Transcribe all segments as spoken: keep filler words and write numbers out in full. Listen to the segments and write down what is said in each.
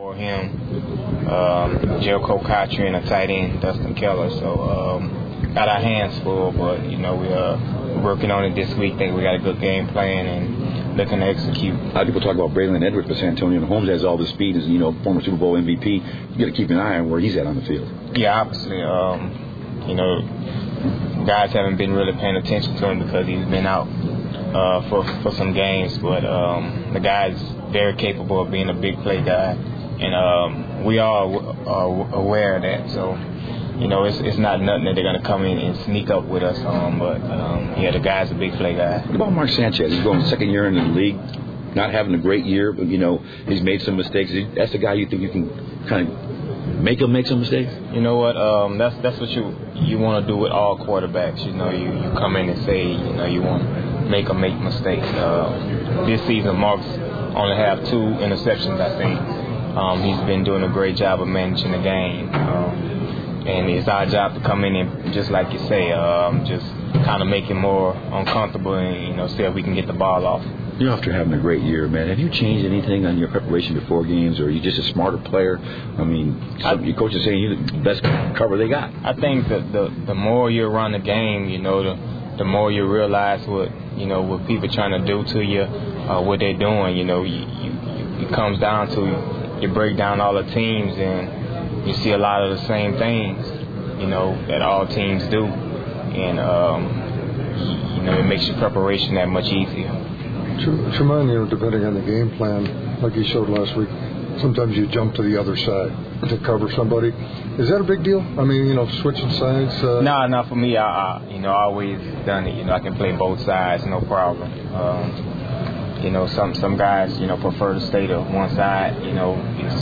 For him, um, Jericho Cotry and a tight end, Dustin Keller. So um, got our hands full, but you know we are uh, working on it this week. Think we got a good game plan and looking to execute. A lot of people talk about Braylon Edwards for San Antonio, and Holmes has all the speed. As you know, former Super Bowl M V P. You got to keep an eye on where he's at on the field. Yeah, obviously, um, you know, guys haven't been really paying attention to him because he's been out uh, for for some games, but um, the guy's very capable of being a big play guy. And um, we all are aware of that, so you know it's it's not nothing that they're gonna come in and sneak up with us on. But um, yeah, the guy's a big play guy. What about Mark Sanchez? He's going second year in the league, not having a great year, but you know he's made some mistakes. That's the guy you think you can kind of make him make some mistakes? You know what? Um, that's that's what you you want to do with all quarterbacks. You know, you, you come in and say you know you want to make them make mistakes. Uh, this season, Mark's only have two interceptions, I think. Um, he's been doing a great job of managing the game, um, and it's our job to come in and, just like you say, um, just kind of make him more uncomfortable and, you know, see if we can get the ball off. You're after having a great year, man. Have you changed anything on your preparation before games, or are you just a smarter player? I mean, some, I, your coach is saying you're the best cover they got. I think that the the more you run the game, you know, the the more you realize what you know what people trying to do to you, uh, what they're doing. You know, you, you, it comes down to you break down all the teams and you see a lot of the same things, you know, that all teams do. And, um, you, you know, it makes your preparation that much easier. Truman, you know, depending on the game plan, like you showed last week, sometimes you jump to the other side to cover somebody. Is that a big deal? I mean, you know, switching sides? Uh... No, nah, not for me. I, I, you know, I always done it. You know, I can play both sides, no problem. Um, You know, some some guys, you know, prefer to stay to one side. You know,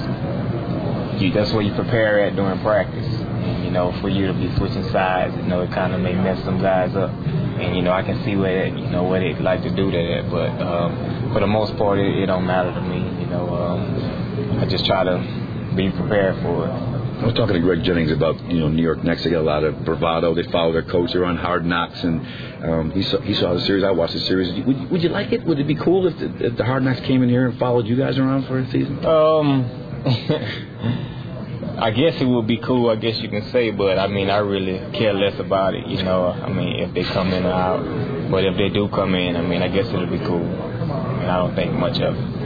it's, you, that's what you prepare at during practice. And, you know, for you to be switching sides, you know, it kind of may mess some guys up. And, you know, I can see where that, you know, where they like to do that. But um, for the most part, it, it don't matter to me. You know, um, I just try to be prepared for it. I was talking to Greg Jennings about, you know, New York Knicks. They got a lot of bravado. They follow their coach. They're on Hard Knocks, and um, he saw he saw the series. I watched the series. Would you, would you like it? Would it be cool if the, if the Hard Knocks came in here and followed you guys around for a season? Um, I guess it would be cool. I guess you can say, but I mean, I really care less about it. You know, I mean, if they come in or out. But if they do come in, I mean, I guess it'll be cool. I mean, I don't think much of it.